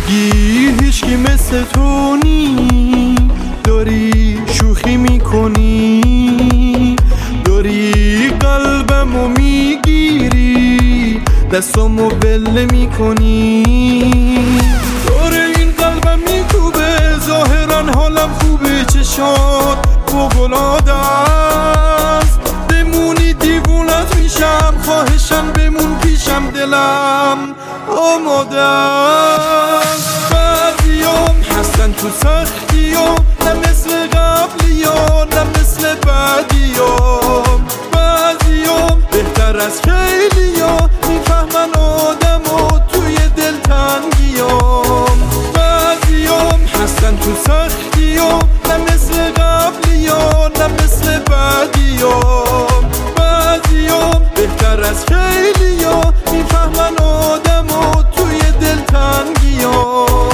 میگی هیچکی مثل تو نی، داری شوخی میکنی، داری قلبمو میگیری، دستامو بله میکنی. داره این قلبم میکوبه، ظاهرا حالم خوبه، چشات فوق‌العاده است. بمونی دیوونت میشم، خواهشم بمون پیشم، دلم آماده است. بعضیام هستن تو سختیام، نه مثل قبلیام نه مثل بعدیام. بعضیام بهتر از خیلیام، میفهمن آدمو توی دلتنگیام. بعضیام هستن تو سختیام، نه مثل قبلیام نه مثل بعدیام. بعضیام بهتر از خیلیام، میفهمن آدمو توی دلتنگیام.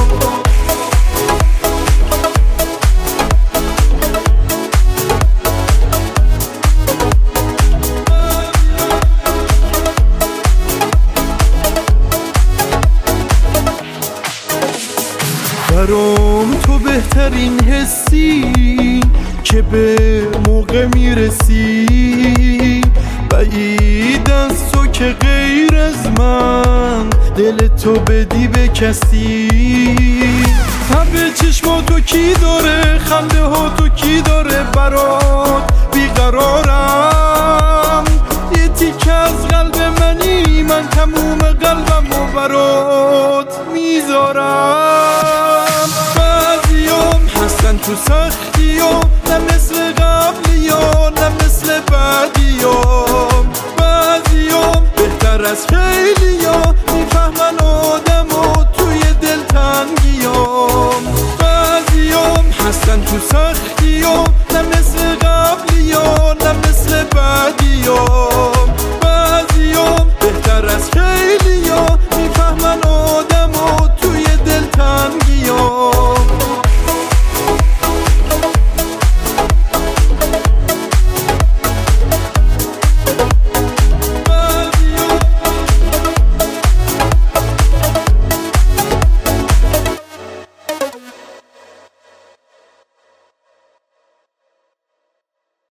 برام تو بهترین حسی که به موقع میرسی، بعید از تو که غیر از من دل تو بدی به کسی. تب چشماتو کی داره، خنده ها تو کی داره، برات بیقرارم. یه تیکه از قلب منی، من تموم قلبمو برات میذارم. بعضیام هستن تو سختیام، نه مثل قبلیام نه مثل بعدیام. بعضیام بهتر از خیلی